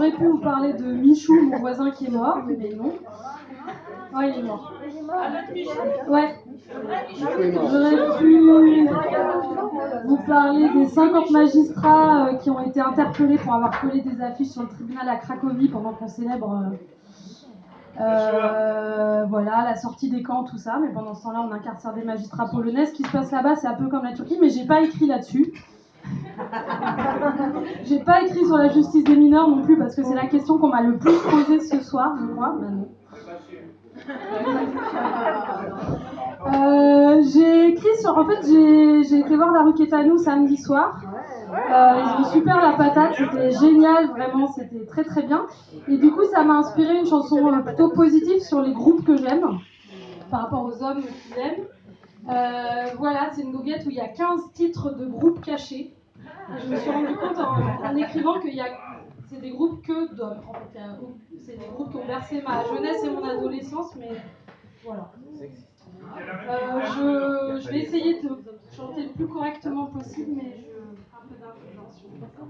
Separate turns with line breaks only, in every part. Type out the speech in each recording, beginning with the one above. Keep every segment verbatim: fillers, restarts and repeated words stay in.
j'aurais pu vous parler de Michou, mon voisin qui est mort, mais non. Ouais, il est mort. Ouais. J'aurais pu vous parler des cinquante magistrats euh, qui ont été interpellés pour avoir collé des affiches sur le tribunal à Cracovie pendant qu'on célèbre euh, euh, voilà, la sortie des camps, tout ça. Mais pendant ce temps-là, on incarcère des magistrats polonais. Ce qui se passe là-bas, c'est un peu comme la Turquie, mais j'ai pas écrit là-dessus. J'ai pas écrit sur la justice des mineurs non plus, parce que c'est la question qu'on m'a le plus posée ce soir, je crois. Ben non. Euh, j'ai écrit sur. En fait, j'ai, j'ai été voir la rue Quétanou samedi soir. Euh, ils ont super la patate, c'était génial, vraiment, c'était très très bien. Et du coup, ça m'a inspiré une chanson euh, plutôt positive sur les groupes que j'aime, par rapport aux hommes qui l'aiment. Euh, voilà, c'est une goguette où il y a quinze titres de groupes cachés. Et je me suis rendu compte en, en écrivant qu'il y a. C'est des groupes que d'hommes, en fait. Il y a, c'est des groupes qui ont bercé ma jeunesse et mon adolescence, mais voilà. Euh, je, je vais essayer de chanter le plus correctement possible, mais je ferai un peu d'improvisation.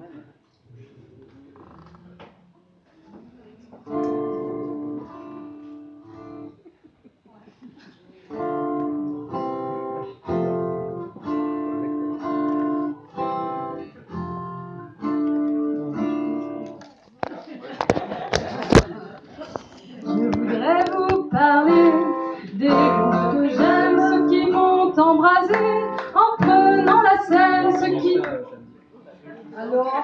Je voudrais vous parler des groupes que j'aime, ceux qui m'ont embrasé en prenant la scène, ceux qui... Alors,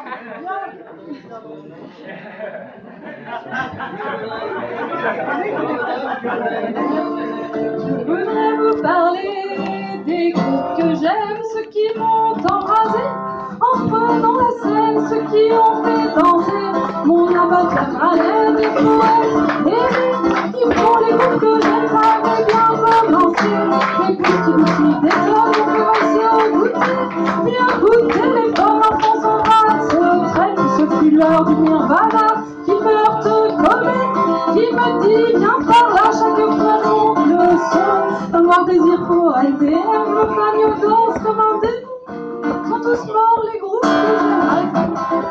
je voudrais vous parler des groupes que j'aime, ceux qui m'ont embrasé en prenant la scène, ceux qui ont fait danser mon abattoir, les poètes et qui font les groupes que j'aime, ça avait bien commencé. Les groupes qui décident des hommes, on peut passer au goûter, bien goûter les femmes, enfants sont races, traîne, ce fut l'heure du nirvana, qui meurt comme qui me dit viens par là, chaque fois monte le son, un noir désir pour L D R, le fagnon danse comme un démon, sont tous morts les groupes que j'aime.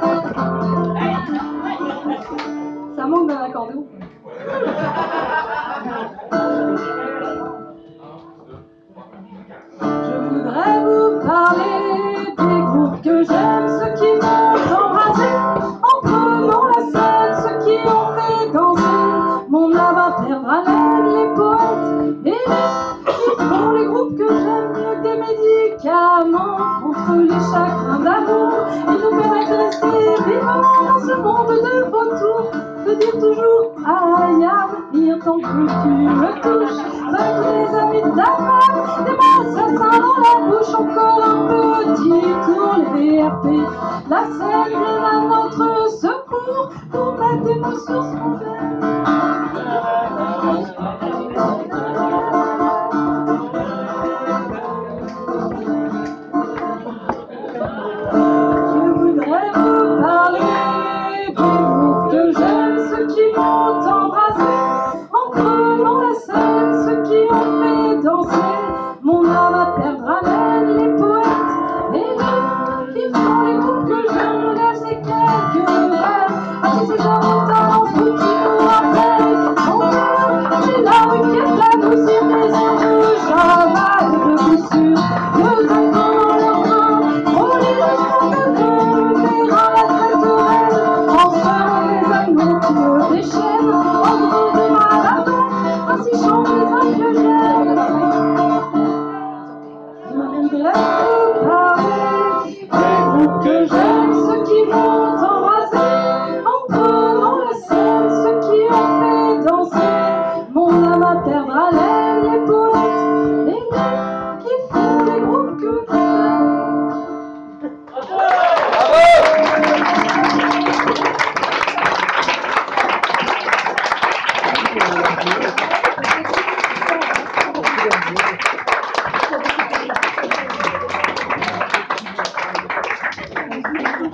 Ça manque d'un accordéon. Je voudrais vous parler des groupes que j'aime, ceux qui m'ont embrasé en prenant la scène, ceux qui ont fait danser mon âme infernale, les poètes et les qui font les groupes que j'aime mieux que des médicaments contre les chagrins d'amour et nous permettent de rester vivants dans ce monde de vautours, de dire toujours I am here tant que tu me touches, avec les amis de ta femme, des assassins dans la bouche, encore un petit tour, les V R P, la scène vient à notre secours pour mettre des mots sur ce qu'on